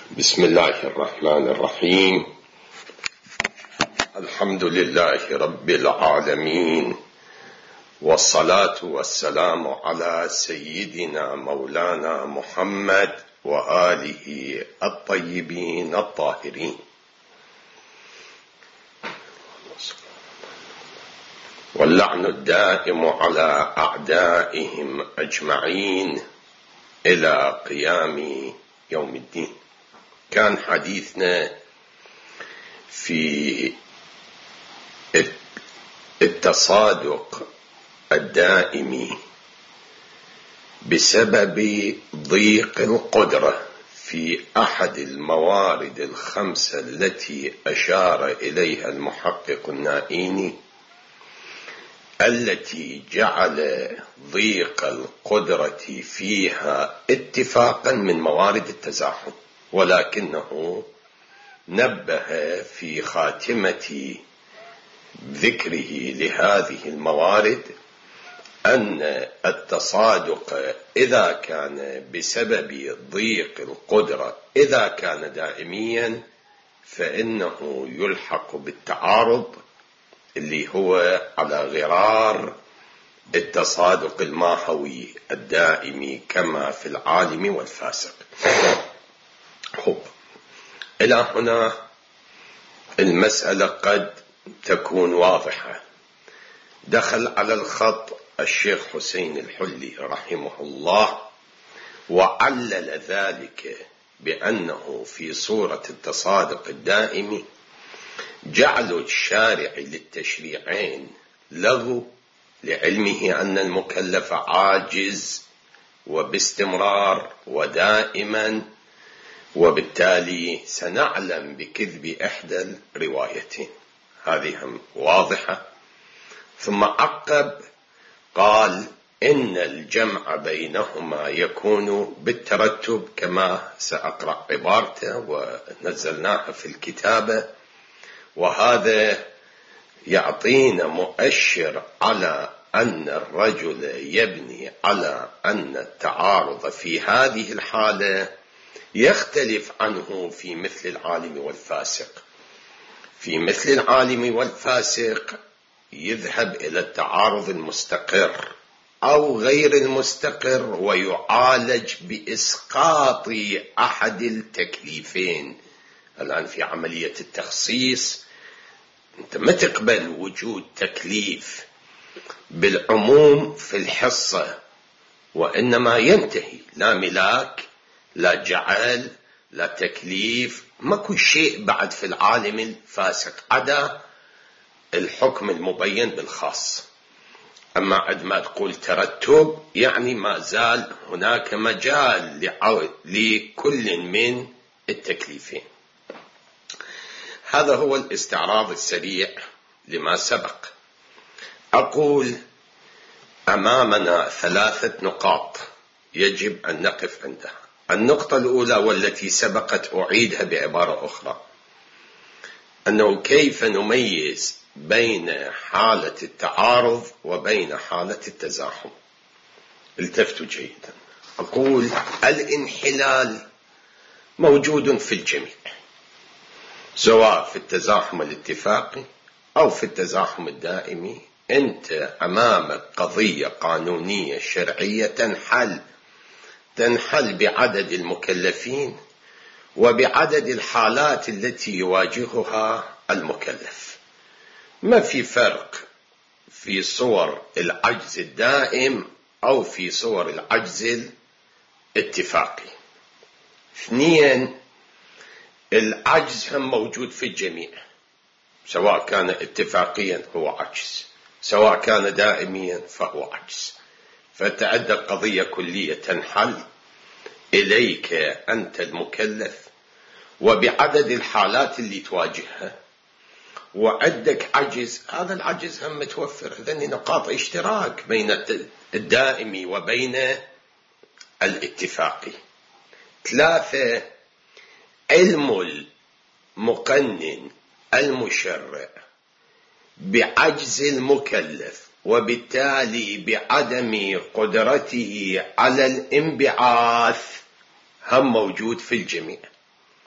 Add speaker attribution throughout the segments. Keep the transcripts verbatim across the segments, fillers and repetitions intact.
Speaker 1: بسم الله الرحمن الرحيم. الحمد لله رب العالمين، والصلاة والسلام على سيدنا مولانا محمد وآله الطيبين الطاهرين، واللعن الدائم على أعدائهم أجمعين إلى قيام يوم الدين. كان حديثنا في التصادق الدائم بسبب ضيق القدرة في أحد الموارد الخمسة التي أشار إليها المحقق النائيني، التي جعل ضيق القدرة فيها اتفاقا من موارد التزاحم، ولكنه نبه في خاتمة ذكره لهذه الموارد أن التصادق إذا كان بسبب ضيق القدرة إذا كان دائميا فإنه يلحق بالتعارض اللي هو على غرار التصادق الماهوي الدائمي كما في العالم والفاسق. خب، إلى هنا المسألة قد تكون واضحة. دخل على الخط الشيخ حسين الحلي رحمه الله وعلل ذلك بأنه في صورة التصادق الدائم جعل الشارع للتشريعين له، لعلمه أن المكلف عاجز وباستمرار ودائما، وبالتالي سنعلم بكذب إحدى الروايتين، هذه هم واضحة. ثم عقب قال إن الجمع بينهما يكون بالترتب كما سأقرأ عبارته ونزلناها في الكتابة، وهذا يعطينا مؤشر على أن الرجل يبني على أن التعارض في هذه الحالة يختلف عنه في مثل العالم والفاسق. في مثل العالم والفاسق يذهب إلى التعارض المستقر أو غير المستقر ويعالج بإسقاط أحد التكليفين. الآن في عملية التخصيص أنت ما تقبل وجود تكليف بالعموم في الحصة، وإنما ينتهي لا ملاك لا جعل لا تكليف، ماكو شيء بعد في العالم الفاسق عدا الحكم المبين بالخاص. أما عندما تقول ترتب يعني ما زال هناك مجال لكل من التكليفين. هذا هو الاستعراض السريع لما سبق. أقول أمامنا ثلاثة نقاط يجب أن نقف عندها. النقطة الأولى والتي سبقت أعيدها بعبارة أخرى، أنه كيف نميز بين حالة التعارض وبين حالة التزاحم. التفتوا جيدا. أقول الانحلال موجود في الجميع، سواء في التزاحم الاتفاقي أو في التزاحم الدائمي. أنت أمامك قضية قانونية شرعية تنحل تنحل بعدد المكلفين وبعدد الحالات التي يواجهها المكلف. ما في فرق في صور العجز الدائم أو في صور العجز الاتفاقي. اثنين، العجز هم موجود في الجميع، سواء كان اتفاقيا هو عجز، سواء كان دائميا فهو عجز. فتعد قضية كلية تنحل إليك أنت المكلف وبعدد الحالات اللي تواجهها، وعندك عجز، هذا العجز هم متوفر. هذين نقاط اشتراك بين الدائمي وبين الاتفاقي. ثلاثة، علم المقنن المشرع بعجز المكلف وبالتالي بعدم قدرته على الانبعاث هم موجود في الجميع.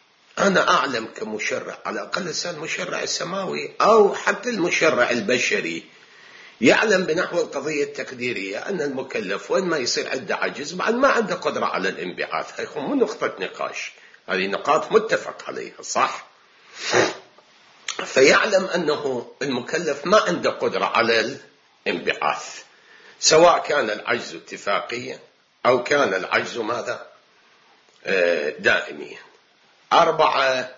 Speaker 1: أنا أعلم كمشرع، على الأقل المشرع السماوي أو حتى المشرع البشري يعلم بنحو القضية التقديرية أن المكلف وين ما يصير عنده عجز بعد ما عنده قدرة على الانبعاث. هي مو نقطة نقاش، هذه نقاط متفق عليها، صح؟ فيعلم أنه المكلف ما عنده قدرة على الانبعاث، سواء كان العجز اتفاقيا أو كان العجز ماذا؟ دائميا. أربعة،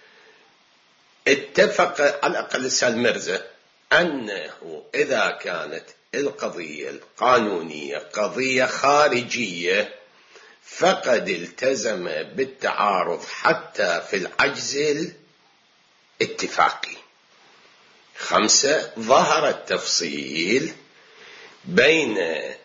Speaker 1: اتفق على الأقل المرزا أنه إذا كانت القضية القانونية قضية خارجية فقد التزم بالتعارض حتى في العجز الاتفاقي. خمسة، ظهر التفصيل بين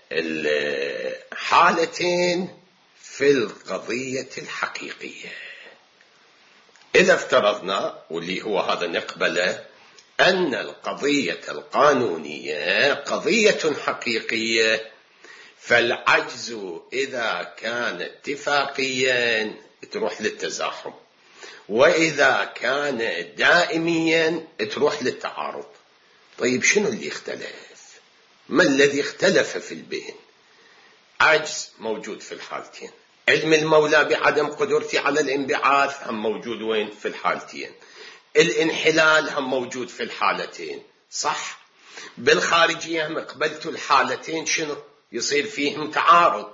Speaker 1: الحالتين في القضية الحقيقية. إذا افترضنا، واللي هو هذا نقبله، أن القضية القانونية قضية حقيقية، فالعجز إذا كان اتفاقيا تروح للتزاحم، وإذا كان دائميا تروح للتعارض. طيب شنو اللي اختلف؟ ما الذي اختلف في البين؟ عجز موجود في الحالتين، علم المولى بعدم قدرتي على الانبعاث هم موجود وين؟ في الحالتين. الانحلال هم موجود في الحالتين، صح؟ بالخارجية هم قبلت الحالتين شنو؟ يصير فيهم تعارض.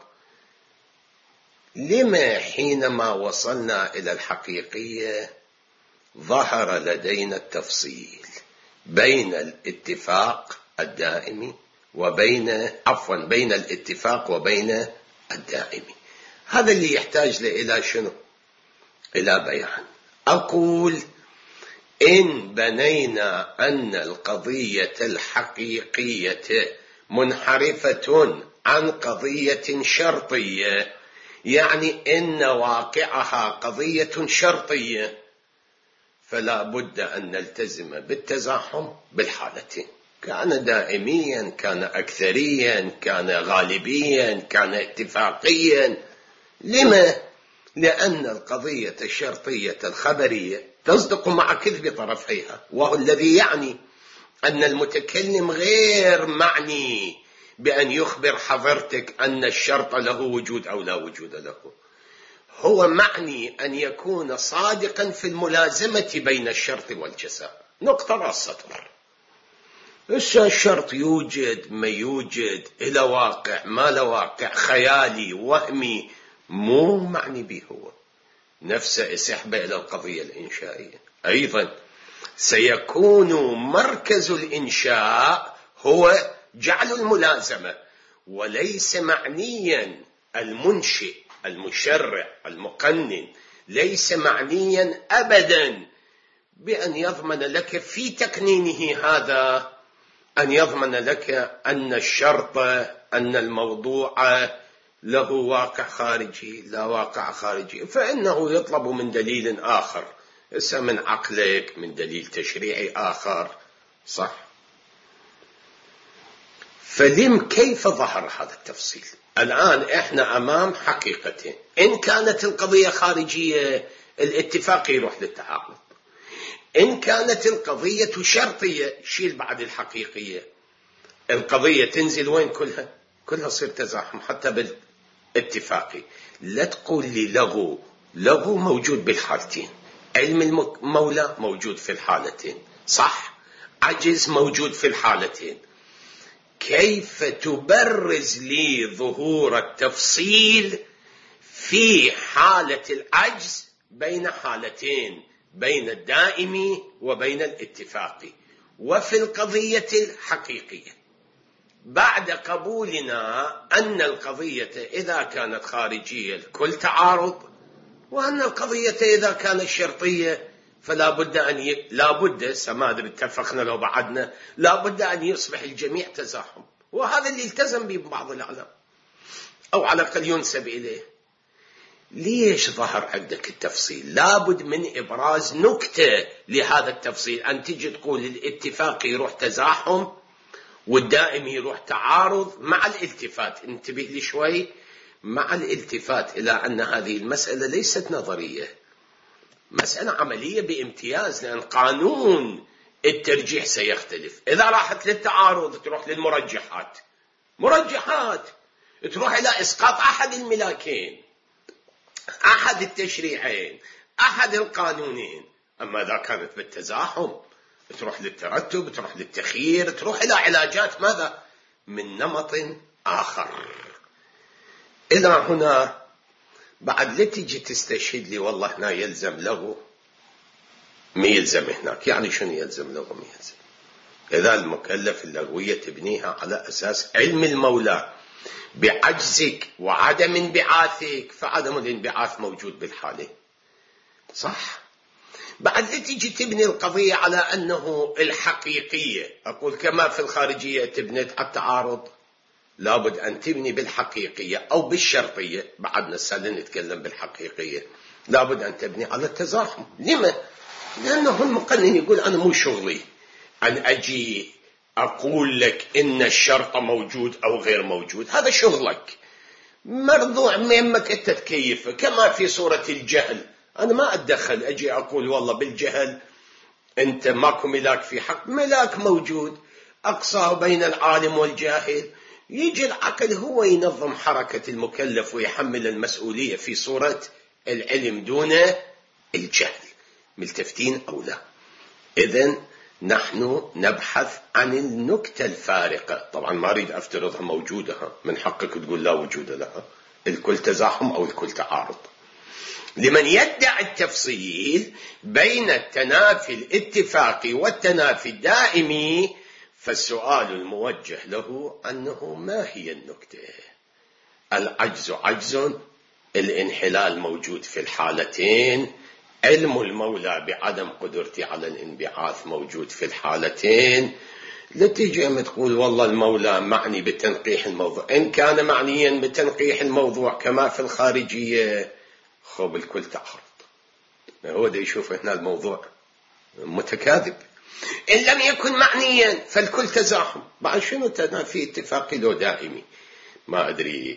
Speaker 1: لما حينما وصلنا إلى الحقيقية ظهر لدينا التفصيل بين الاتفاق الدائمي وبين عفوا بين الاتفاق وبين الدائمي؟ هذا اللي يحتاج إلى شنو؟ إلى بيان. أقول إن بنينا أن القضية الحقيقية منحرفة عن قضية شرطية، يعني إن واقعها قضية شرطية، فلا بد أن نلتزم بالتزاحم بالحالتين، كان دائميا، كان أكثريا، كان غالبيا، كان اتفاقيا. لما؟ لأن القضية الشرطية الخبرية تصدق مع كذب طرفيها، وهو الذي يعني أن المتكلم غير معني بأن يخبر حضرتك أن الشرط له وجود أو لا وجود له، هو معني أن يكون صادقا في الملازمة بين الشرط والجزاء. نقطة راس سطر. الشرط يوجد ما يوجد، إلى واقع ما لا واقع، خيالي وهمي، مو معني به هو. نفسه سحبه إلى القضية الإنشائية. أيضا سيكون مركز الإنشاء هو جعل الملازمة، وليس معنيا المنشئ المشرع المقنن ليس معنيا أبدا بأن يضمن لك في تقنينه هذا، أن يضمن لك أن الشرط أن الموضوع له واقع خارجي. لا واقع خارجي، فإنه يطلب من دليل آخر، إسا من عقلك، من دليل تشريعي آخر، صح؟ فلم كيف ظهر هذا التفصيل؟ الآن إحنا أمام حقيقتين. إن كانت القضية خارجية الاتفاق يروح للتعارض، إن كانت القضية شرطية شيل بعد الحقيقية، القضية تنزل وين؟ كلها كلها صير تزاحم حتى بالاتفاقي. لا تقول لي لغو، لغو موجود بالحالتين، علم المولى موجود في الحالتين، صح؟ عجز موجود في الحالتين. كيف تبرز لي ظهور التفصيل في حالة العجز بين حالتين، بين الدائمي وبين الاتفاقي، وفي القضية الحقيقية، بعد قبولنا أن القضية إذا كانت خارجية الكل تعارض، وأن القضية إذا كانت شرطية فلا بد أن ي... لا بد سمادر اتفقنا لو بعدنا لا بد أن يصبح الجميع تزاحم. وهذا اللي التزم به بعض العلماء أو على الأقل ينسب إليه. ليش ظهر عندك التفصيل؟ لابد من إبراز نكتة لهذا التفصيل، أن تجي تقول الاتفاق يروح تزاحم والدائم يروح تعارض، مع الالتفات، انتبه لي شوي، مع الالتفات إلى أن هذه المسألة ليست نظرية، مسألة عملية بامتياز، لأن قانون الترجيح سيختلف. إذا راحت للتعارض تروح للمرجحات، مرجحات تروح إلى إسقاط أحد الملاكين، أحد التشريعين، أحد القانونين. أما إذا كانت بالتزاحم تروح للترتب، تروح للتخيير، تروح إلى علاجات ماذا من نمط آخر. إلى هنا بعد لا تيجي تستشهد لي والله هنا يلزم له، ما يلزم هناك. يعني شنو يلزم له ما يلزم؟ إذا المكلف اللغوية تبنيها على أساس علم المولى بعجزك وعدم انبعاثك، فعدم الانبعاث موجود بالحالة، صح؟ بعد لا تيجي تبني القضية على أنه الحقيقية، أقول كما في الخارجية تبنت على التعارض، لابد أن تبني بالحقيقية أو بالشرطية. بعدنا سالة نتكلم بالحقيقية، لابد أن تبني على التزاحم. لما؟ لأنه المقنن يقول أنا مو شغلي أن أجي أقول لك إن الشرط موجود أو غير موجود، هذا شغلك مرضوع مهمك أنت تكيفه. كما في صورة الجهل، أنا ما أتدخل أجي أقول والله بالجهل أنت ماكو ملاك في حق، ملاك موجود أقصاه بين العالم والجاهل. يجي العقل هو ينظم حركة المكلف ويحمل المسؤولية في صورة العلم دون الجهل، ملتفتين أو لا. إذن نحن نبحث عن النكتة الفارقة. طبعا ما أريد أفترضها موجودة، من حقك تقول لا وجود لها، الكل تزاحم أو الكل تعارض. لمن يدعي التفصيل بين التنافي الاتفاقي والتنافي الدائمي، فالسؤال الموجه له أنه ما هي النكتة؟ العجز عجز، الانحلال موجود في الحالتين، علم المولى بعدم قدرتي على الانبعاث موجود في الحالتين. لتيجي أم تقول والله المولى معني بتنقيح الموضوع، إن كان معنيا بتنقيح الموضوع كما في الخارجية، خب الكل تعارض. هو ده يشوف هنا الموضوع متكاذب. إن لم يكن معنيا فالكل تزاحم. بعد شنو تنافي اتفاقي لو دائمي؟ ما أدري.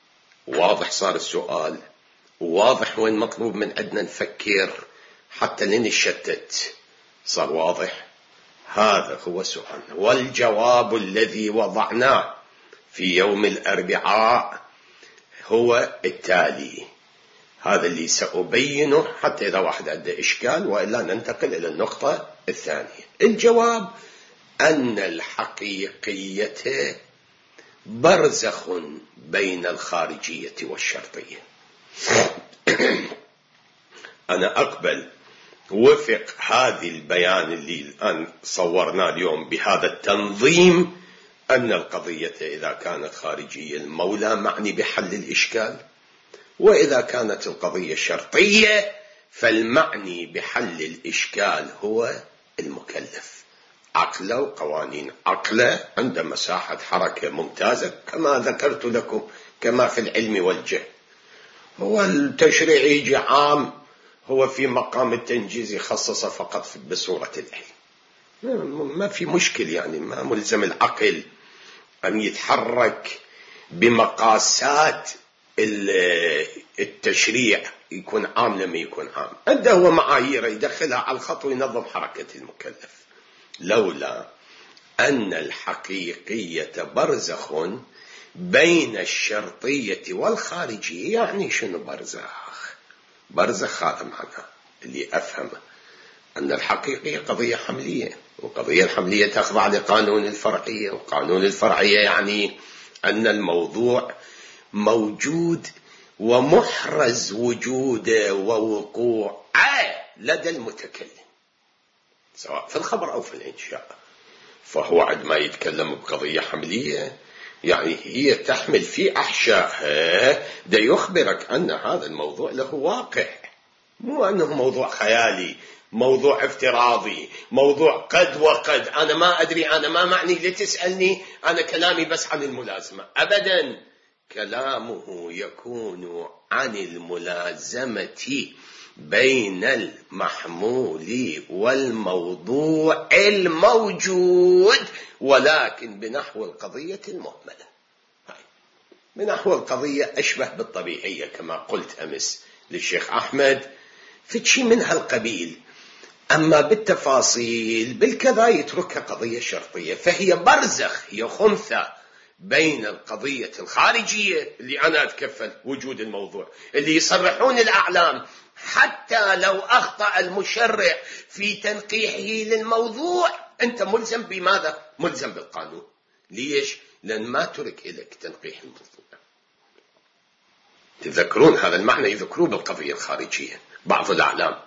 Speaker 1: واضح صار السؤال، واضح وين مطلوب من عندنا نفكر حتى لين الشتت. صار واضح؟ هذا هو سؤالنا، والجواب الذي وضعناه في يوم الأربعاء هو التالي. هذا اللي سأبينه حتى إذا واحد عنده إشكال، وإلا ننتقل إلى النقطة الثانية. الجواب أن الحقيقية برزخ بين الخارجية والشرطية. أنا أقبل وفق هذه البيان اللي الآن صورناه اليوم بهذا التنظيم، أن القضية إذا كانت خارجية المولى معني بحل الإشكال، وإذا كانت القضية شرطية فالمعني بحل الإشكال هو المكلف. عقله وقوانين عقله عند مساحة حركة ممتازة كما ذكرت لكم، كما في العلم والجهل. هو التشريع يجي عام، هو في مقام التنجيز يخصص فقط بصورة العلم، ما في مشكل. يعني ما ملزم العقل أن يتحرك بمقاسات التشريع يكون عام لما يكون عام. عنده هو معايير يدخلها على الخط وينظم حركة المكلف. لولا أن الحقيقية برزخ بين الشرطية والخارجية. يعني شنو برزخ؟ برزخ هذا معناه اللي أفهمه أن الحقيقية قضية حملية، وقضية الحملية تخضع لقانون الفرعية، وقانون الفرعية يعني أن الموضوع موجود ومحرز وجوده ووقوعه لدى المتكلم سواء في الخبر أو في الإنشاء. فهو عندما يتكلم بقضية حملية يعني هي تحمل في أحشائها ده يخبرك أن هذا الموضوع له واقع، مو أنه موضوع خيالي، موضوع افتراضي، موضوع قد وقد. أنا ما أدري، أنا ما معني لتسألني، أنا كلامي بس عن الملازمة. أبدا، كلامه يكون عن الملازمة بين المحمول والموضوع الموجود، ولكن بنحو القضية المهملة. بنحو القضية أشبه بالطبيعية كما قلت أمس للشيخ أحمد فشي من هالقبيل. أما بالتفاصيل بالكذا يتركها قضية شرطية، فهي برزخ، هي خنثى بين القضية الخارجية اللي أنا أتكفل وجود الموضوع، اللي يصرحون الأعلام حتى لو أخطأ المشرع في تنقيحه للموضوع أنت ملزم بماذا؟ ملزم بالقانون. ليش؟ لأن ما ترك إليك تنقيح الموضوع. تذكرون هذا المعنى، يذكروه بالقضية الخارجية بعض الأعلام.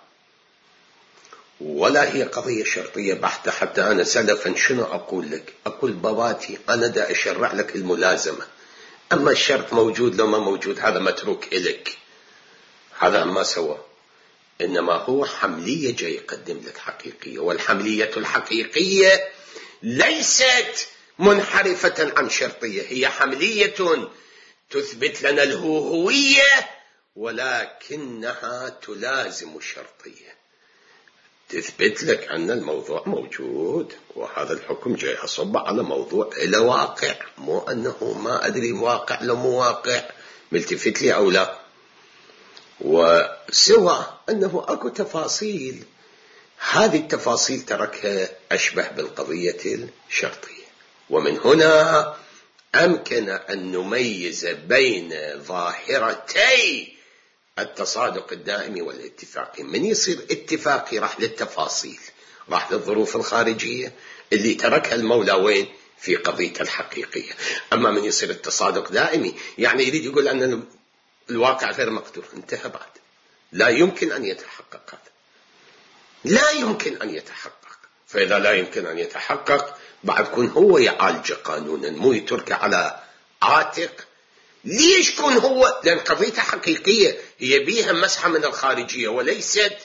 Speaker 1: ولا هي قضية شرطية بحتة. حتى أنا سلفا شنو أقول لك؟ أقول باباتي أنا دا أشرع لك الملازمة، أما الشرط موجود لو ما موجود هذا متروك إليك، هذا ما سوى. إنما هو حملية جاي يقدم لك حقيقية، والحملية الحقيقية ليست منحرفة عن شرطية، هي حملية تثبت لنا الهوية ولكنها تلازم الشرطية، تثبت لك أن الموضوع موجود، وهذا الحكم جاي أصب على موضوع إلى واقع، مو أنه ما أدري واقع لو مو واقع ملتفت لي أو لا. وسوى أنه أكو تفاصيل، هذه التفاصيل تركها أشبه بالقضية الشرطية. ومن هنا أمكن أن نميز بين ظاهرتي التصادق الدائمي والاتفاقي. من يصير اتفاقي راح للتفاصيل، راح للظروف الخارجية اللي تركها المولى وين؟ في قضية الحقيقية. أما من يصير التصادق دائمي يعني يريد يقول أن الواقع غير مقدور، انتهى بعد، لا يمكن أن يتحقق هذا، لا يمكن أن يتحقق. فإذا لا يمكن أن يتحقق بعد كون هو يعالج قانونا، مو يترك على عاتق. ليش كون هو؟ لأن قضيته حقيقية، هي بيها مسحة من الخارجية وليست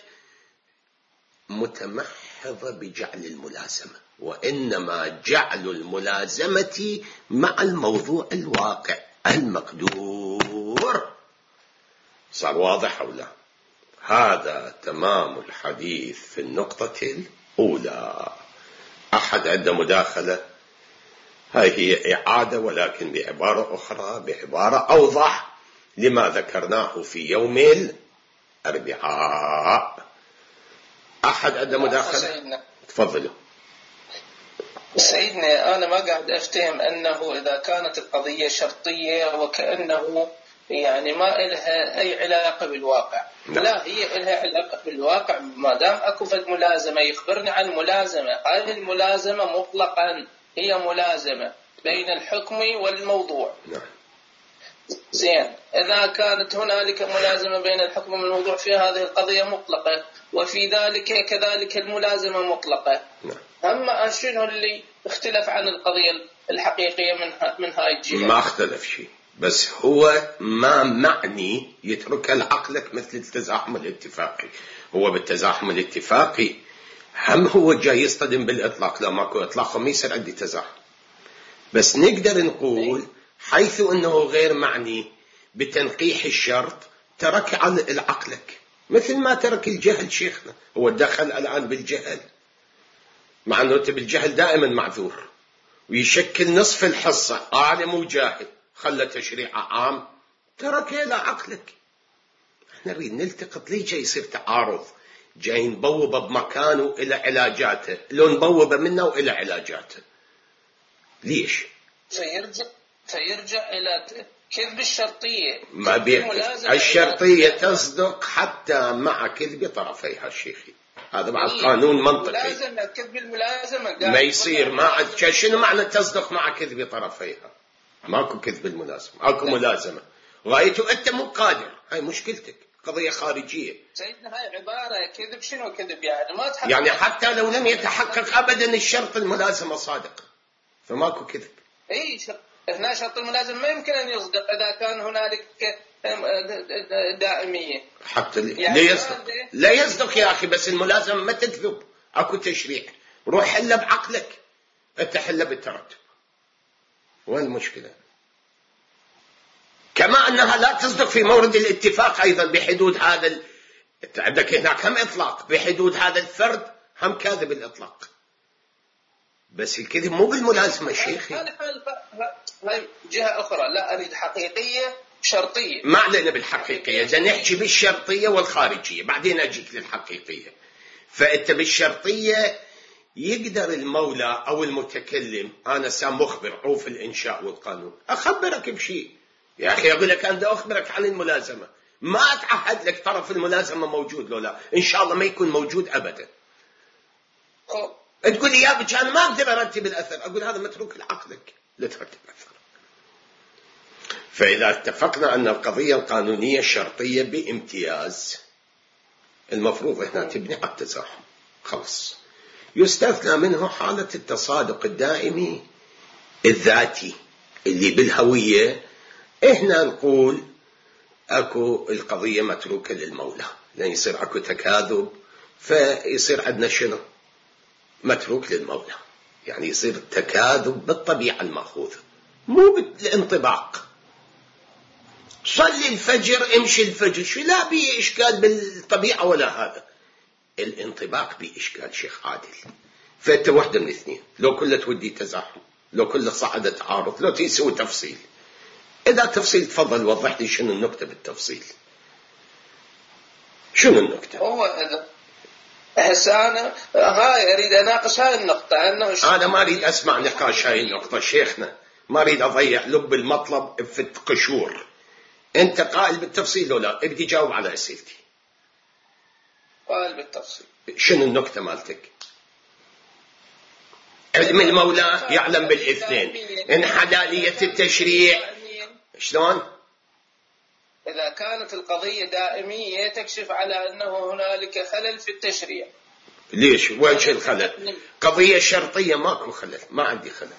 Speaker 1: متمحضة بجعل الملازمة، وإنما جعل الملازمة مع الموضوع الواقع المقدور. صار واضح أو لا؟ هذا تمام الحديث في النقطة الأولى. أحد عنده مداخلة؟ هاي هي إعادة ولكن بعبارة أخرى، بعبارة أوضح لما ذكرناه في يوم الأربعاء. أحد عنده مداخلة؟ تفضلوا.
Speaker 2: سيدنا أنا ما قاعد أفتهم أنه إذا كانت القضية شرطية وكأنه يعني ما إلها أي علاقة بالواقع. لا, لا هي إلها علاقة بالواقع، ما دام أكو فد ملازمة يخبرني عن ملازمة، هذه الملازمة مطلقا هي ملازمة بين الحكم والموضوع.
Speaker 1: نعم.
Speaker 2: زين، إذا كانت هنالك ملازمة بين الحكم والموضوع في هذه القضية مطلقة، وفي ذلك كذلك الملازمة مطلقة.
Speaker 1: نعم.
Speaker 2: أما شنو اللي اختلف عن القضية الحقيقية من من هاي الجهة؟
Speaker 1: ما اختلف شيء، بس هو ما معني يترك عقلك مثل التزاحم الاتفاقي. هو بالتزاحم الاتفاقي هم هو جاي يصطدم بالإطلاق، لو ماكو إطلاق ما يصير عندي تزاحم. بس نقدر نقول حيث أنه غير معني بتنقيح الشرط ترك على عقلك، مثل ما ترك الجهل. شيخنا هو دخل الآن بالجهل، مع أنه بالجهل دائما معذور ويشكل نصف الحصة عالم وجاهل، خلى تشريع عام ترك إلى عقلك. احنا نريد نلتقط. ليه جاي يصير تعارض؟ جاي نبوبه بمكانه إلى علاجاته، لو نبوبه منه وإلى علاجاته. ليش؟
Speaker 2: فيرجع فيرجع إلى كذب الشرطية.
Speaker 1: ما بيكذب الشرطية تصدق حتى مع كذب طرفيها شيخي. هذا بعد قانون منطقي.
Speaker 2: ملازمة كذب الملازمة
Speaker 1: ما يصير. ما شنو معنى تصدق مع كذب طرفيها؟ ماكو كذب الملازمة، اكو ملازمة غايته انت مو قادر. هاي مشكلتك، قضية خارجية.
Speaker 2: سيدنا هاي عبارة كذب. شنو كذب يعني؟ ما تحقق.
Speaker 1: يعني حتى لو لم يتحقق ابدا الشرط الملازمة صادق، فماكو كذب.
Speaker 2: اي شرط. هنا شرط الملازم ما يمكن ان يصدق اذا كان هنالك دائمية.
Speaker 1: حتى يعني لا يصدق. لا يصدق يا اخي، بس الملازمة ما تكذب. اكو تشريع، روح حله بعقلك، انت حله بالترتب. وين المشكلة؟ كما أنها لا تصدق في مورد الاتفاق أيضا بحدود هذا ال... عندك هناك هم إطلاق بحدود هذا الفرد، هم كاذب الإطلاق، بس الكذب مو بالملازمة شيخي.
Speaker 2: هاي جهة أخرى. لا أريد حقيقية شرطية.
Speaker 1: ما علينا بالحقيقية، بدنا نحكي بالشرطية والخارجية، بعدين أجيك للحقيقية. فأنت بالشرطية يقدر المولى أو المتكلم، أنا سام مخبر عوف الإنشاء والقانون، أخبرك بشيء يا أخي، أقول لك أنا أخبرك عن الملازمة، ما أتعهد لك طرف الملازمة موجود لو لا، إن شاء الله ما يكون موجود أبدا.
Speaker 2: أوه.
Speaker 1: تقول لي يا بك أنا ما أقدر أرتب الأثر، أقول هذا متروك لعقلك لا ترتب الأثر. فإذا اتفقنا أن القضية القانونية شرطية بامتياز، المفروض هنا تبني على التزاحم خلص. يستثنى منه حالة التصادق الدائمي الذاتي اللي بالهوية، إحنا نقول أكو القضية متروكة للمولى، لأن يصير أكو تكاذب، فيصير عندنا شنو؟ متروك للمولى، يعني يصير التكاذب بالطبيعة المأخوذة مو بالانطباق. صلي الفجر امشي الفجر، شو لا بي إشكال بالطبيعة ولا هذا، الانطباق بي إشكال شيخ عادل. فأنت واحدة من اثنين، لو كله تودي تزاحم، لو كله صعد تعارض، لو تسوي تفصيل. إذا تفصيل تفضل وضح لي شنو النكتة بالتفصيل، شنو النكتة؟
Speaker 2: هو إذا هسه أنا هاي أريد أناقش هاي النقطة، أنه
Speaker 1: أنا ما أريد أسمع نقاش هاي النقطة شيخنا، ما أريد أضيع لب المطلب في القشور. أنت قائل بالتفصيل لو لا؟ ابدي جاوب على أسئلتي.
Speaker 2: قائل بالتفصيل.
Speaker 1: شنو النكتة مالتك؟ علم المولى يعلم بالاثنين، إن حلالية التشريع شلون؟
Speaker 2: إذا كانت القضية دائمية تكشف على أنه هنالك خلل في التشريع.
Speaker 1: ليش؟ وجه الخلل؟ قضية شرطية ماكو خلل، ما عندي خلل.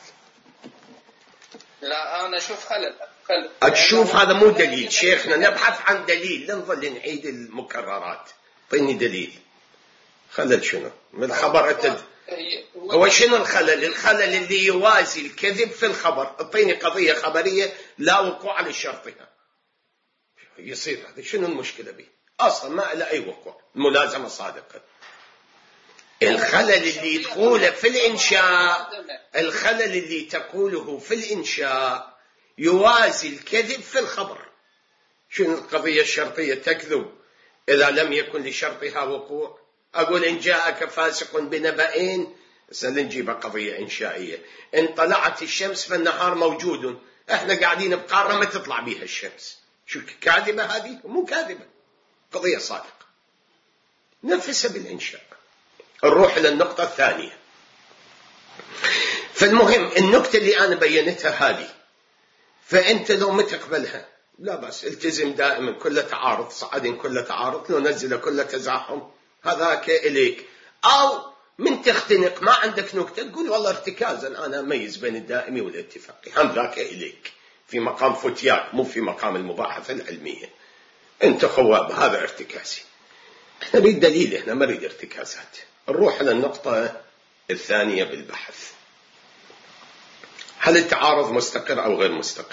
Speaker 2: لا أنا أشوف خلل. خلل.
Speaker 1: أتشوف هذا مو دليل شيخنا، نبحث عن دليل، لا نظل نعيد المكررات. طيني دليل. خلل شنو؟ من الخبر أتد... هو شنو الخلل؟ الخلل اللي يوازي الكذب في الخبر. اعطيني قضية خبرية لا وقوع لشرطها يصير هذا، شنو المشكلة به؟ أصلا ما له أي وقوع، الملازمة صادقة. الخلل اللي تقوله في الإنشاء، الخلل اللي تقوله في الإنشاء يوازي الكذب في الخبر. شنو القضية الشرطية؟ تكذب إذا لم يكن لشرطها وقوع. أقول إن جاءك فاسق بنبأين، سنجيب قضية إنشائية، إن طلعت الشمس فالنهار موجود، إحنا قاعدين بقارة ما تطلع بيها الشمس، شو كاذبة هذه؟ مو كاذبة، قضية صادقة. نفسها بالإنشاء. نروح إلى النقطة الثانية. فالمهم النقطة اللي أنا بينتها هذه، فأنت لو ما تقبلها لا بس التزم دائما كل تعارض، صعدين كل تعارض، لو نزل كل تزاحم، هذاك إليك. أو من تختنق ما عندك نكتة تقول والله ارتكازا أنا أميز بين الدائمي والاتفاقي، هم ذاك إليك في مقام فتياك مو في مقام المباحثة العلمية. أنت خواب، هذا ارتكازي. احنا نريد دليل، احنا ما نريد ارتكازات. نروح على النقطة الثانية بالبحث. هل التعارض مستقر أو غير مستقر؟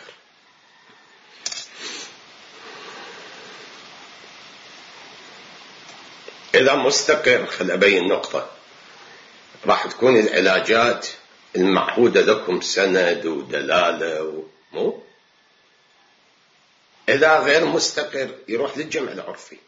Speaker 1: إذا مستقر، خل أبين نقطة، راح تكون العلاجات المعهودة لكم سند ودلالة مو. إذا غير مستقر يروح للجمع العرفي.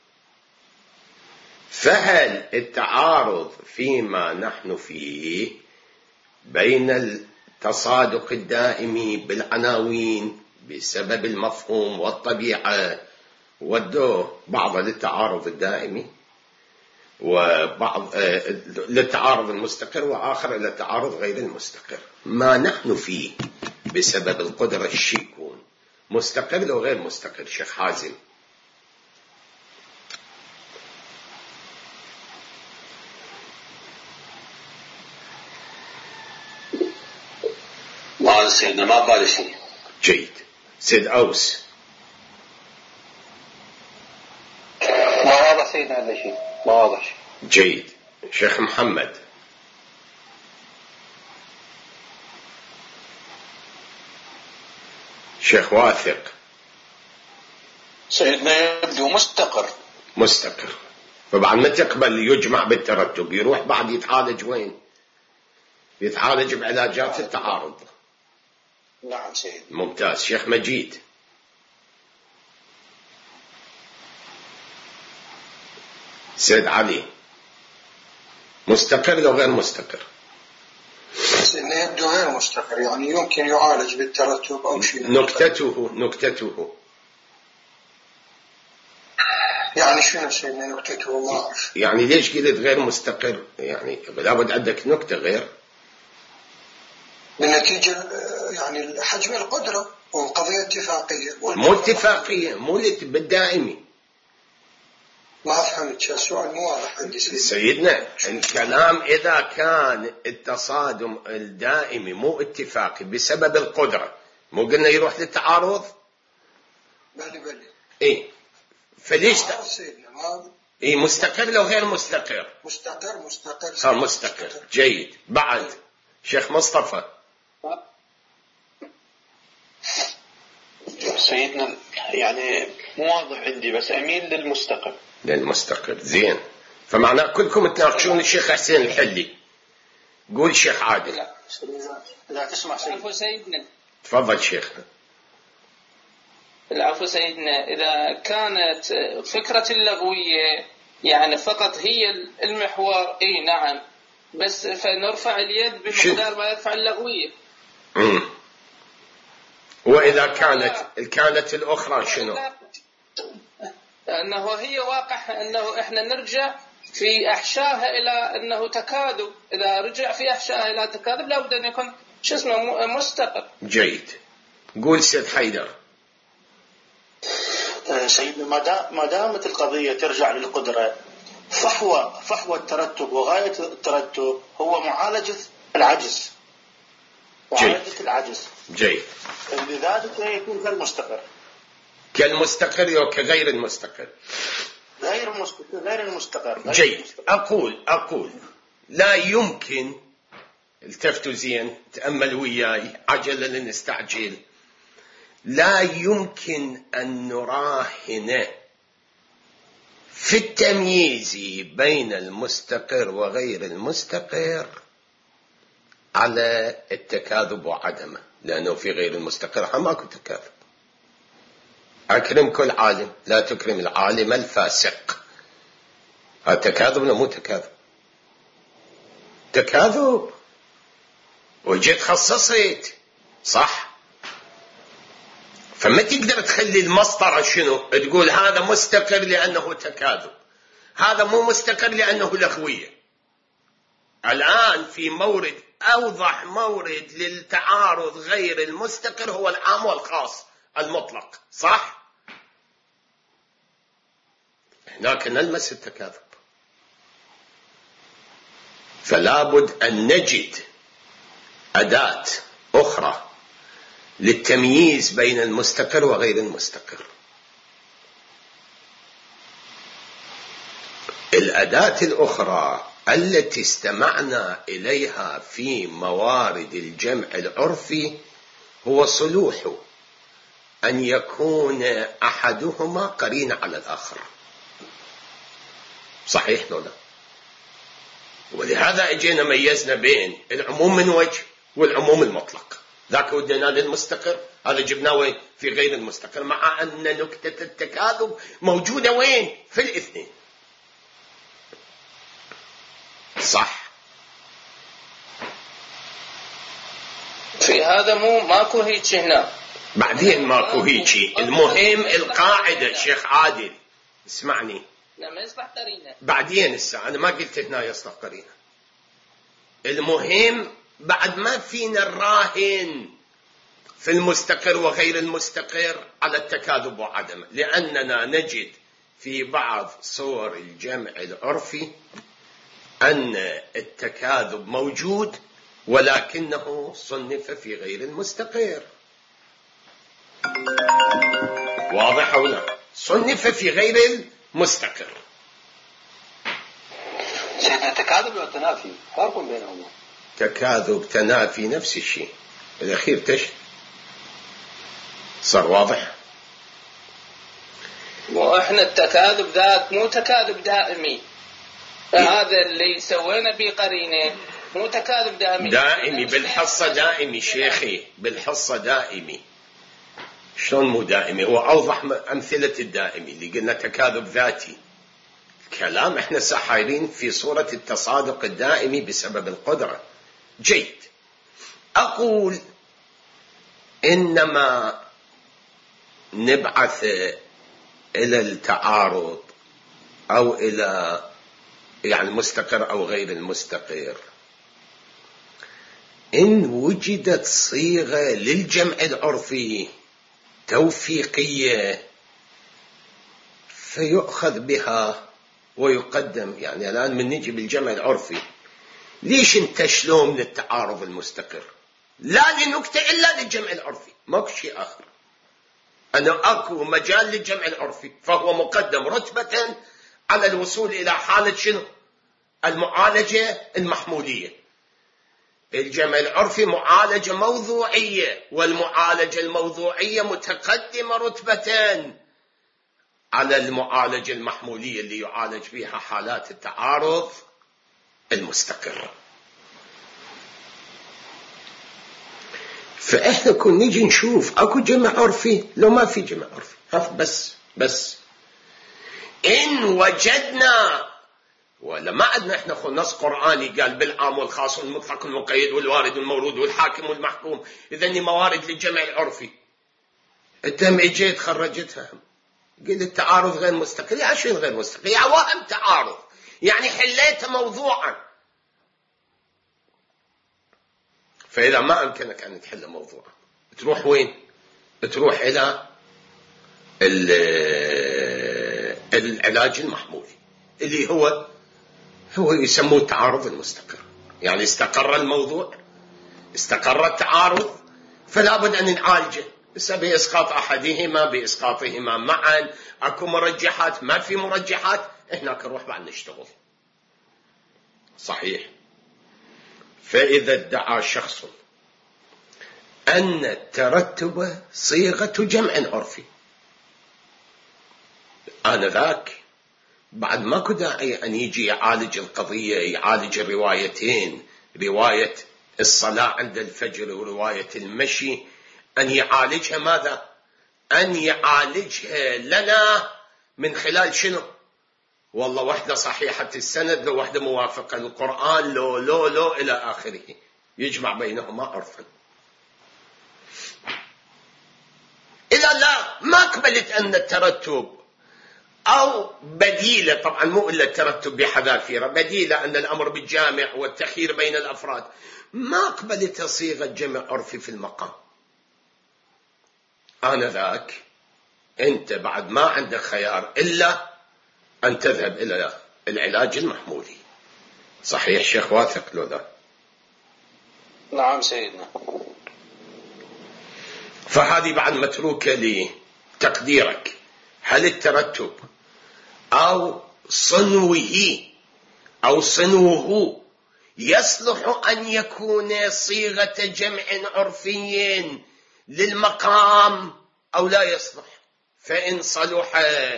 Speaker 1: فهل التعارض فيما نحن فيه بين التصادق الدائمي بالعناوين بسبب المفهوم والطبيعة ودوه بعض للتعارض الدائمي وبعض للتعارض المستقر وآخر إلى التعارض غير المستقر. ما نحن فيه بسبب القدرة الشيكون مستقر لو غير مستقر شيخ حازم؟
Speaker 3: ما سيدنا ما بالي شيء.
Speaker 1: جيد. سيد أوس.
Speaker 3: ما واضح سيدنا هذا شيء، ما واضح شيء.
Speaker 1: جيد. شيخ محمد. شيخ واثق.
Speaker 3: سيدنا يبدو مستقر.
Speaker 1: مستقر. طبعا ما تقبل يجمع بالترتب، يروح بعد يتعالج وين؟ يتعالج بعلاجات التعارض.
Speaker 3: نعم سيد.
Speaker 1: ممتاز. شيخ مجيد. سيد علي مستقر لو غير مستقر؟
Speaker 3: إنه يبدو غير مستقر، يعني يمكن يعالج بالترتب أو شيء.
Speaker 1: نكتته نكتته
Speaker 3: يعني شنو سيدنا نكتته؟ ما أعرف.
Speaker 1: يعني ليش قلت غير مستقر؟ يعني لابد عندك نكتة غير.
Speaker 3: بالنتيجة يعني حجم القدرة والقضية اتفاقية.
Speaker 1: مو اتفاقية، مو بالدائمي.
Speaker 3: ما فهمت السؤال، مو واضح عندي سيدنا.
Speaker 1: سيدنا الكلام إذا كان التصادم الدائمي مو اتفاقي بسبب القدرة، مو قلنا يروح للتعارض؟
Speaker 3: بلي بلي.
Speaker 1: إيه فليش
Speaker 3: تعارض سيدنا ما.
Speaker 1: إيه مستقر لو غير مستقر؟
Speaker 3: مستقر مستقر.
Speaker 1: صار مستقر. مستقر. جيد. بعد شيخ مصطفى.
Speaker 4: سيدنا يعني مو واضح عندي، بس أميل للمستقر.
Speaker 1: للمستقر. زين، فمعناه كلكم تناقشون الشيخ حسين الحلي. قول شيخ عادل.
Speaker 2: لا لا تسمع سيدنا. سيدنا
Speaker 1: تفضل شيخنا.
Speaker 2: العفو سيدنا، إذا كانت فكرة اللغوية يعني فقط هي المحور، إيه نعم، بس فنرفع اليد بمقدار ما يرفع اللغوية.
Speaker 1: امم وإذا كانت كانت الأخرى شنو؟
Speaker 2: أنه هي واقع أنه إحنا نرجع في أحشائها إلى أنه تكاذب. إذا رجع في أحشائها إلى تكاذب لابد أن يكون شو اسمه مستقر.
Speaker 1: جيد. قول سيد حيدر.
Speaker 4: سيدنا ما دامت القضية ترجع للقدرة، فحوى فحوى الترتب وغاية الترتب هو معالجة العجز. معالجة العجز.
Speaker 1: جيد.
Speaker 4: لذلك يكون غير مستقر.
Speaker 1: كالمستقر أو كغير المستقر؟
Speaker 4: غير المستقر. غير المستقر.
Speaker 1: جيد. أقول أقول لا يمكن، التفتوا زين تأمل وياي عجلا لنستعجل، لا يمكن أن نراهن في التمييز بين المستقر وغير المستقر على التكاذب وعدمه، لأنه في غير المستقر ماكو تكاذب. أكرم كل عالم، لا تكرم العالم الفاسق. هذا تكاذب ولا مو تكاذب؟ تكاذب. وجيت خصصت صح، فما تقدر تخلي المسطرة شنو تقول هذا مستقر لأنه تكاذب، هذا مو مستقر لأنه لغوية. الآن في مورد أوضح مورد للتعارض غير المستقر هو العام والخاص المطلق، صح؟ هناك نلمس التكاذب، فلا بد أن نجد أداة أخرى للتمييز بين المستقر وغير المستقر. الأداة الأخرى التي استمعنا إليها في موارد الجمع العرفي هو صلوح أن يكون أحدهما قرين على الآخر. صحيح ولا؟ ولهذا اجينا ميزنا بين العموم من وجه والعموم المطلق. ذاك ودنا للمستقر، هذا جبناه وين؟ في غير المستقر، مع أن نكتة التكاذب موجودة وين؟ في الاثنين. صح.
Speaker 2: في هذا مو ماكو هيك هنا.
Speaker 1: بعدين ماكو هيك. المهم القاعدة شيخ عادل اسمعني.
Speaker 2: لما يصبح قرينة.
Speaker 1: بعدين الساعة أنا ما قلت هنا يصبح قرينة. المهم بعد ما فينا الراهن في المستقر وغير المستقر على التكاذب وعدمه، لأننا نجد في بعض صور الجمع العرفي أن التكاذب موجود ولكنه صنف في غير المستقر. واضح أو لا؟ صنف في غير المستقر.
Speaker 4: سيدنا التكاذب والتنافي فرق بينهما.
Speaker 1: تكاذب تنافي نفس الشيء، الأخير تش صار واضح.
Speaker 2: وإحنا التكاذب ذاك مو تكاذب دائمي، هذا اللي سوينا به قرينة مو تكاذب دائمي.
Speaker 1: دائمي بالحصة دائمي شيخي، بالحصة دائمي. شلون مو دائمي؟ وأوضح أمثلة الدائمي اللي قلنا تكاذب ذاتي. كلام احنا سحايرين في صورة التصادق الدائمي بسبب القدرة. جيد. أقول إنما نبعث إلى التعارض أو إلى يعني المستقر أو غير المستقر إن وجدت صيغة للجمع العرفي توفيقية فيؤخذ بها ويقدم. يعني الآن من نجي بالجمع العرفي ليش انتشلوا من التعارض المستقر؟ لا لنكتة إلا للجمع العرفي، ماكو شيء آخر. أنا أكو مجال للجمع العرفي فهو مقدم رتبة على الوصول إلى حالة شنو؟ المعالجة المحمولية. الجمع العرفي معالجة موضوعية، والمعالجة الموضوعية متقدمة رتبتين على المعالجة المحمولية اللي يعالج بها حالات التعارض المستقر. فإحنا كنا نيجي نشوف أكو جمع عرفي لو ما في جمع عرفي، هف بس بس إن وجدنا ولا ما عندنا إحنا خو نص قرآني قال بالعام والخاص والمطلق والمقيد والوارد والمورود والحاكم والمحكوم، إذن موارد للجمع العرفي. أنت اجيت خرجتها قلت التعارض غير مستقر. يا شو غير مستقر؟ يا وهم تعارض يعني حليت موضوعا. فإذا ما أمكنك أن تحل موضوعا تروح وين؟ تروح إلى العلاج المحمولي اللي هو هو يسموه التعارض المستقر. يعني استقر الموضوع، استقر التعارض، فلا بد أن نعالجه بإسقاط أحدهما بإسقاطهما معا. أكو مرجحات ما في مرجحات، هناك نروح بعد نشتغل. صحيح. فإذا ادعى شخص أن الترتب صيغة جمع عرفي آنذاك بعد ماكو داعي أن يجي يعالج القضية، يعالج الروايتين، رواية الصلاة عند الفجر ورواية المشي، أن يعالجها ماذا؟ أن يعالجها لنا من خلال شنو؟ والله وحدة صحيحة السند لو وحدة موافقة للقرآن لو لو لو إلى آخره، يجمع بينهما عرفا. إذا لا ما قبلت أن الترتب أو بديلة، طبعا مو إلا الترتب بحذافيره، بديلة أن الأمر بالجامع والتخيير بين الأفراد، ما قبلت صيغة جمع عرفي في المقام. آنذاك أنت بعد ما عندك خيار إلا أن تذهب إلى العلاج المحمولي. صحيح شيخ واثق لو لا؟
Speaker 2: نعم سيدنا.
Speaker 1: فهذه بعد متروكة لتقديرك، هل الترتب أو صنوه أو صنوه يصلح أن يكون صيغة جمع عرفي للمقام أو لا يصلح؟ فإن صلح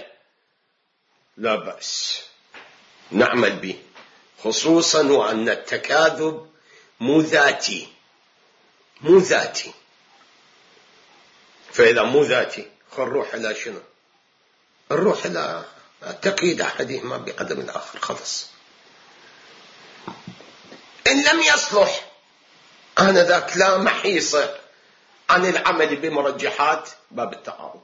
Speaker 1: لا بأس نعمل به، خصوصا وأن التكاذب مو ذاتي مو ذاتي. فإذا مو ذاتي خل نروح إلى شنو؟ نروح إلى تقييد أحدهما بعدم الآخر خلص. إن لم يصلح آنذاك لا محيصة عن العمل بمرجحات باب التعارض.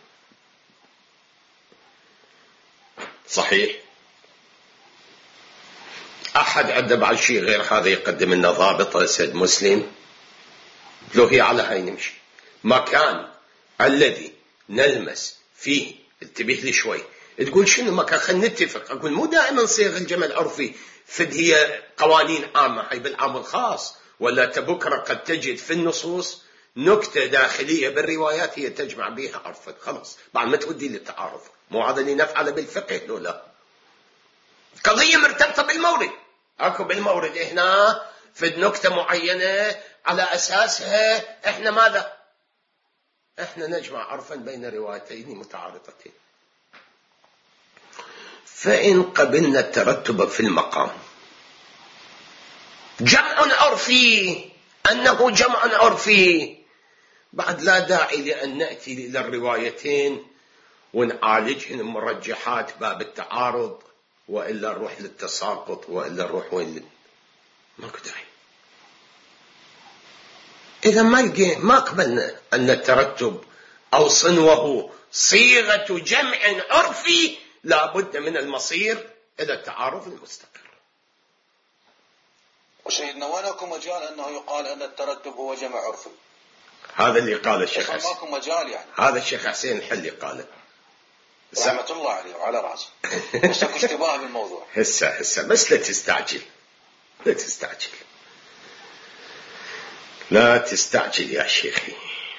Speaker 1: صحيح. أحد عنده بعد شيء غير هذا يقدم لنا ضابط سيد مسلم لو هي على هاي نمشي. مكان الذي نلمس فيه، انتبه لي شوي، تقول شنو مكان؟ خلينا نتفق. أقول مو دائما صيغ الجمع العرفي فد هي قوانين عامة، هي بالعام الخاص، ولا تبكرة قد تجد في النصوص نكتة داخلية بالروايات هي تجمع بها عرفا. خلاص بعد ما تودي للتعارض. مو هذا اللي نفعله بالفقه لو لا؟ قضية مرتبطة بالمورد، أكو بالمورد هنا فد نكتة معينة على أساسها إحنا ماذا؟ إحنا نجمع عرفا بين روايتين متعارضتين. فإن قبلنا الترتب في المقام جمع عرفي أنه جمع عرفي، بعد لا داعي لأن نأتي إلى الروايتين ونعالجهن مرجحات باب التعارض وإلا نروح للتساقط، وإلا نروح وين؟ ماكو داعي. إذا ما لقي ما قبلنا أن الترتب أو صنوه صيغة جمع عرفي، لا بد من المصير إلى التعارض المستقر.
Speaker 5: وسيدنا ولكم مجال أنه يقال أن الترتب هو جمع عرفي؟
Speaker 1: هذا اللي قال الشيخ حسين.
Speaker 5: ماكو مجال يعني.
Speaker 1: هذا الشيخ حسين الحلي قاله
Speaker 5: رحمة الله عليه وعلى راسه. بس اكو اشتباه بالموضوع.
Speaker 1: هسه هسه بس لا تستعجل، لا تستعجل، لا تستعجل يا شيخي.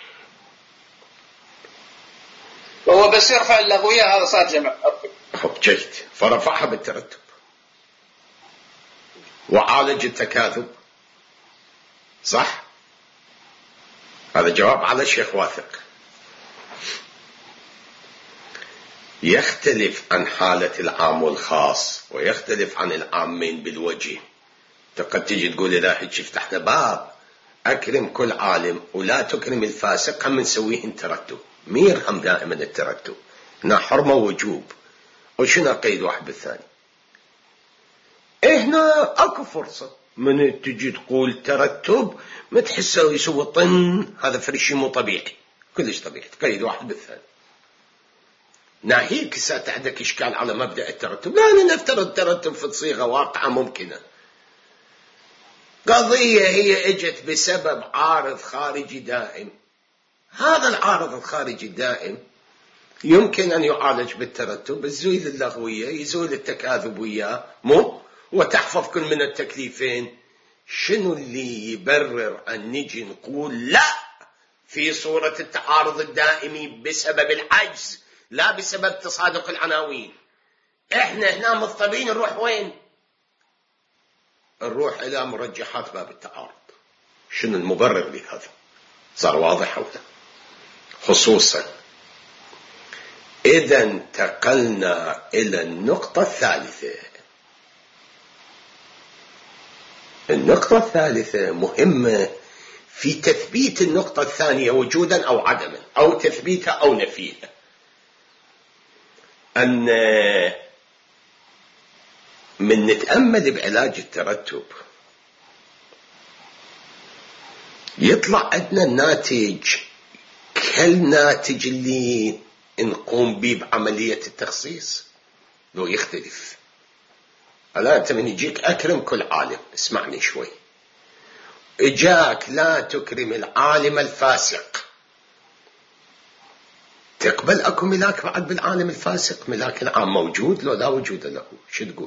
Speaker 2: هو بس يرفع اللغوية هذا صار جمع عرفي.
Speaker 1: خب جيد، فرفعها بالترتب وعالج التكاذب، صح؟ هذا جواب على الشيخ واثق. يختلف عن حالة العام والخاص، ويختلف عن العامين بالوجه. قد تجي تقول إذا هيك فتحنا باب أكرم كل عالم ولا تكرم الفاسق، هم نسويه ترتب. مير هم دائما الترتب هنا حرمة ووجوب، وشنا قيد واحد بالثاني. هنا اكو فرصة من تجي تقول ترتب ما تحسه يسوي طن، هذا فرشي مو طبيعي، كلش طبيعي، تقيد واحد بالثاني. ناهيك ساعة عندك إشكال على مبدأ الترتب، لا نفترض الترتب في صيغة واقعة ممكنة. قضية هي اجت بسبب عارض خارجي دائم، هذا العارض الخارجي الدائم يمكن أن يعالج بالترتب، يزول اللغوية، يزول التكاذب وياه، مو وتحفظ كل من التكليفين. شنو اللي يبرر أن نجي نقول لا في صورة التعارض الدائمي بسبب العجز، لا بسبب تصادق العناوين؟ احنا هنا مضطرين نروح وين؟ نروح إلى مرجحات باب التعارض. شنو المبرر لهذا؟ صار واضح ولا؟ خصوصا إذا انتقلنا إلى النقطة الثالثة. النقطة الثالثة مهمة في تثبيت النقطة الثانية وجودا أو عدما، أو تثبيتها أو نفيها. أن من نتأمل بعلاج الترتب يطلع عندنا الناتج كالناتج اللي نقوم به بعملية التخصيص، لو يختلف. الآن أنت من يجيك أكرم كل عالم، اسمعني شوي، إجاك لا تكرم العالم الفاسق، تقبل أكو ملاك بعد بالعالم الفاسق؟ ملاك العام موجود لو لا وجود له؟ شو تقول؟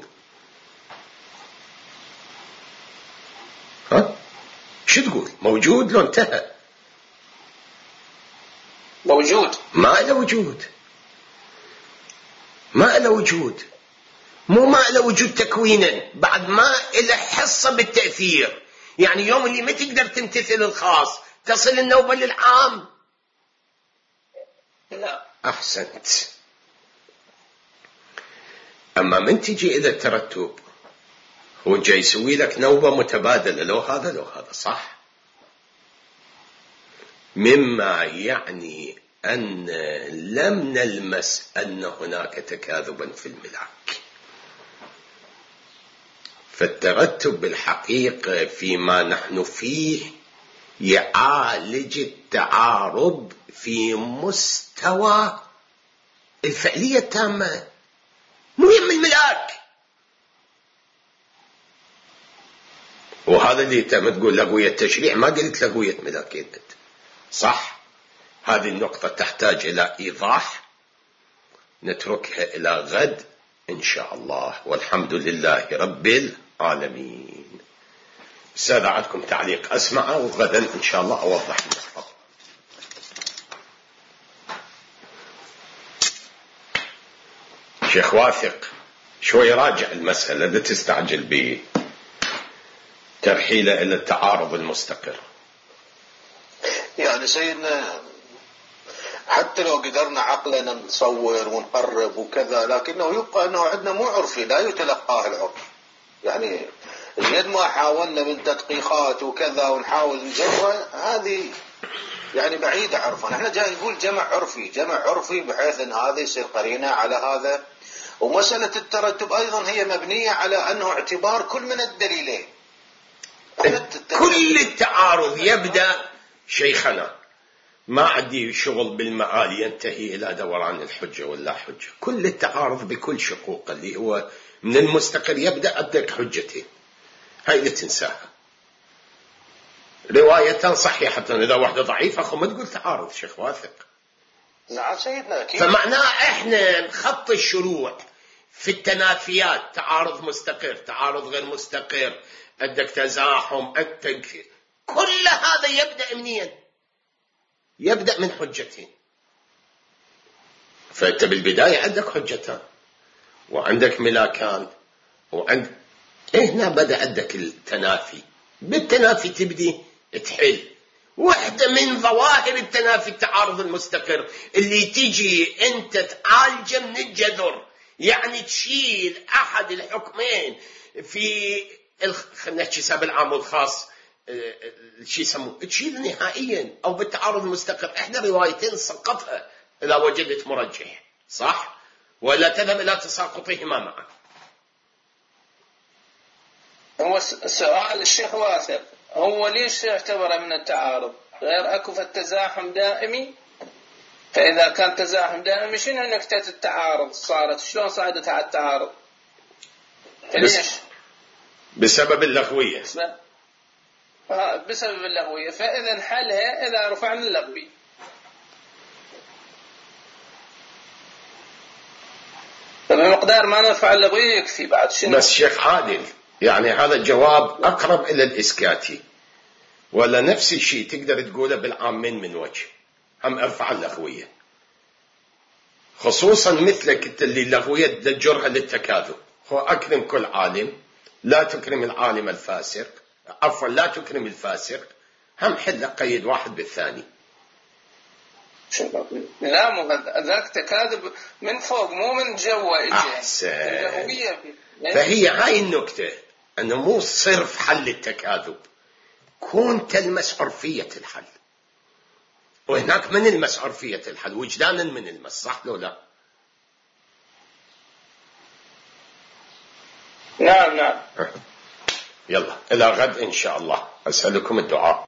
Speaker 1: ها؟ شو تقول؟ موجود لو انتهى؟
Speaker 2: موجود،
Speaker 1: ما له وجود، ما له وجود، مو ما له وجود تكوينا، بعد ما له حصة بالتأثير. يعني يوم اللي ما تقدر تمتثل الخاص تصل النوبة للعام.
Speaker 2: لا
Speaker 1: أحسنت. أما من تجي إلى الترتب هو جاي يسوي لك نوبة متبادلة، لو هذا لو هذا، صح؟ مما يعني أن لم نلمس أن هناك تكاذبا في الملاك. فالترتب بالحقيقة فيما نحن فيه يعالج التعارض في مستوى الفعلية التامة، مو يم الملاك. وهذا اللي تم تقول لغوية تشريع، ما قلت لغوية ملاكين، صح؟ هذه النقطة تحتاج إلى إيضاح، نتركها إلى غد إن شاء الله، والحمد لله رب العالمين. سادة عندكم تعليق أسمعه، وغدا إن شاء الله أوضح النقطة. شيخ واثق شوي راجع المسألة، لا تستعجل بترحيله إلى التعارض المستقر.
Speaker 5: يعني سيدنا حتى لو قدرنا عقلنا نصور ونقرب وكذا، لكنه يبقى أنه عندنا مو عرفي لا يتلقاه العرف. يعني قد ما حاولنا من تدقيقات وكذا ونحاول نجرى، هذه يعني بعيدة عرفا. احنا جاي نقول جمع عرفي، جمع عرفي بحيث ان هذا يصير قرينة على هذا، ومسألة الترتب أيضا هي مبنية على أنه اعتبار كل من الدليلين.
Speaker 1: كل التعارض يبدأ شيخنا ما عندي شغل بالمآل ينتهي إلى دوران الحجة ولا حجة. كل التعارض بكل شقوق اللي هو من المستقر يبدأ أدرك حجتين، هاي اللي تنساها. رواية صحيحة إذا واحدة ضعيفة أخو ما تقول تعارض شيخ واثق.
Speaker 5: نعم سيدنا أكيد.
Speaker 1: فمعناه إحنا نخط الشروع في التنافيات، تعارض مستقر، تعارض غير مستقر، عندك تزاحم، عندك كل هذا يبدأ منين؟ يبدأ من حجتين. فأنت بالبداية عندك حجتان وعندك ملاكان وعند هنا بدأ عندك التنافي. بالتنافي تبدي تحل واحدة من ظواهر التنافي التعارض المستقر اللي تيجي أنت تعالجه من الجذر، يعني تشيل أحد الحكمين في خلينا نحكي حساب العام والخاص شيء يسموه تشيل نهائيا، أو بالتعارض المستقر إحدى روايتين سقطها إذا وجدت مرجح، صح؟ ولا تذهب إلى تساقطهما معا.
Speaker 2: هو سؤال الشيخ واثق، هو ليش يعتبر من التعارض؟ غير أكو التزاحم دائمي، فإذا كان تزاحم دائمي شنو نكتة التعارض صارت؟ شلون صعدت على التعارض؟ ليش؟
Speaker 1: بسبب اللغوية.
Speaker 2: بسبب اللغوية، فإذا نحلها إذا رفعنا اللغوي. فبمقدار ما نرفع اللغوي يكفي بعد شنو؟
Speaker 1: بس شيخ عادل يعني هذا الجواب أقرب إلى الإسكاتي، ولا نفس الشيء تقدر تقوله بالعامين من وجه، هم ارفع اللغوية، خصوصا مثلك اللي اللغوية تجرها للتكاذب. هو أكرم كل عالم، لا تكرم العالم الفاسق، عفوا لا تكرم الفاسق، هم حل قيد واحد بالثاني.
Speaker 2: لا مو ذاك تكاذب من فوق مو من جوا.
Speaker 1: أحسن. فهي هاي النكتة أنه مو صرف حل التكاذب، كون تلمس عرفية الحل، وهناك من المس عرفية الحل وجدانا من المس، صح لو لا؟
Speaker 2: نعم نعم.
Speaker 1: يلا إلى غد إن شاء الله، أسألكم الدعاء.